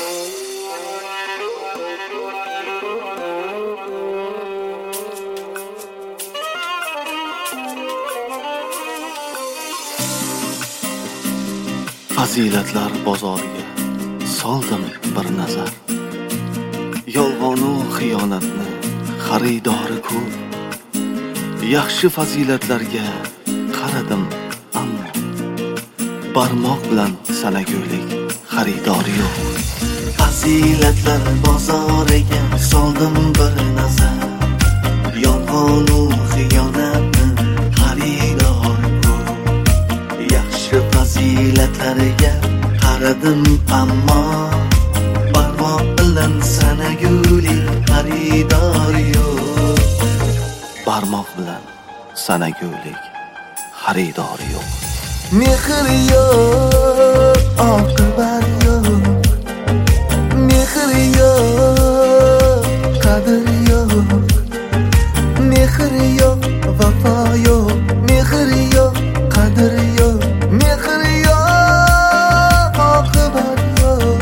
Fazilatlar bozoriga soldim bir nazar. Yolg'onu xiyonatni xaridori ko'p. Yaxshi fazilatlarga qaradim, ammo barmoq bilan sanagulik xaridori yo'q. Fazilatlar bozoriga soldim bir nazar. Yolg'onu xiyonatni xaridori ko'p. Yaxshi fazilatlarga qaradim, ammo barmoq bilan sanagulik xaridori yo'q. Barmoq bilan sanagulik xaridori yo'q. Mehr yo'q, oqibat yo'q. Mehr yo'q, qadr yo'q. Mehr yo'q, vafo yo'q. Mehr yo'q, qadr yo'q. Mehr yo'q, oqibat yo'q.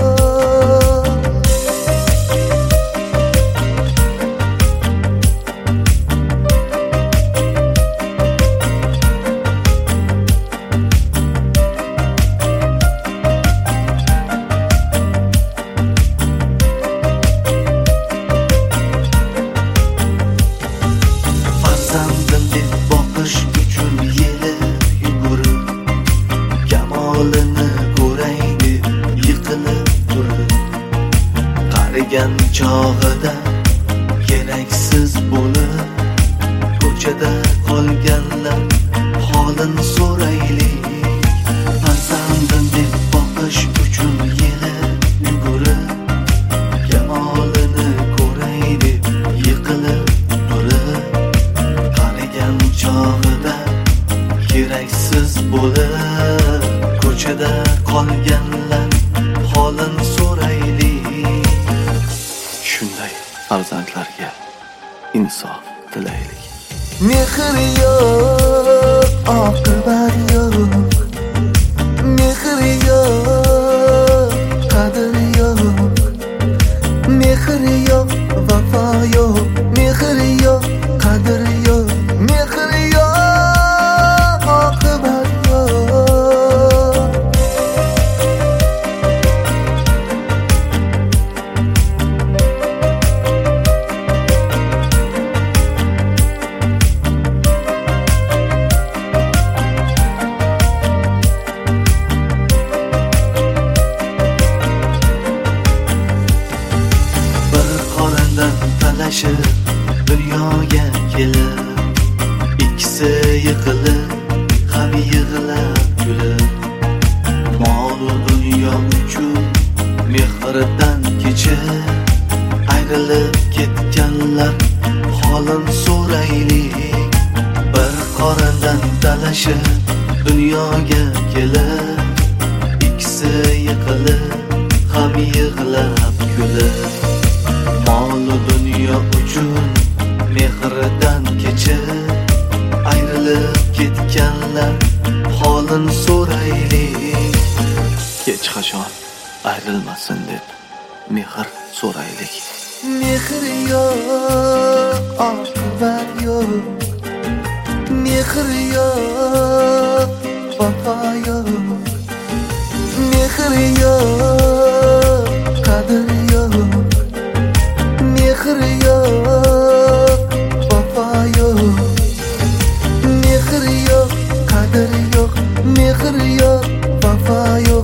Farzandim deb boqish uchun yelib yugurib, kamolini ko'ray deb yiqilib turib, qarigan chog'ida keraksiz bo'lib, ko'chada qolganlar holin so'raylik. Farzandim deb boqish uchun yelib yugurib, kamolini ko'ray deb yiqilib turib, qarigan chog'ida keraksiz bo'lib, ko'chada qolganlar holin so'raylik. Shunday farzandlarga insof tilaylik. Mehr yo'q, oqibat yo'q. Mehr yo'q, qadr yo'q. Mehr yo'q, vafo yo'q. Mehr yo'q, qadr yo'q. Mehr yo'q, oqibat yo'q. Bir qorindan talashib dunyoga kelib, ikkisi yiqilib, ham yig'lab kulib, mol-u dunyo uchun mehridan kechib, ayrilib ketganlar holin so'raylik. Bir qorindan talashib dunyoga kelib, ikkisi yiqilib, ham yig'lab kulib, mol-u dunyo uchun mehridan kechib, ayrilib ketganlar holin so'raylik. Hech qachon ayrilmasin deb mehr so'raylik. Mehr yo'q, oqibat yo'q. Mehr yo'q, vafo yo'q. Mehr yo'q, qadr yo'q. Mehr yo'q, vafo yo'q. Mehr yo'q, qadr yo'q. Mehr yo'q, vafo yo'q.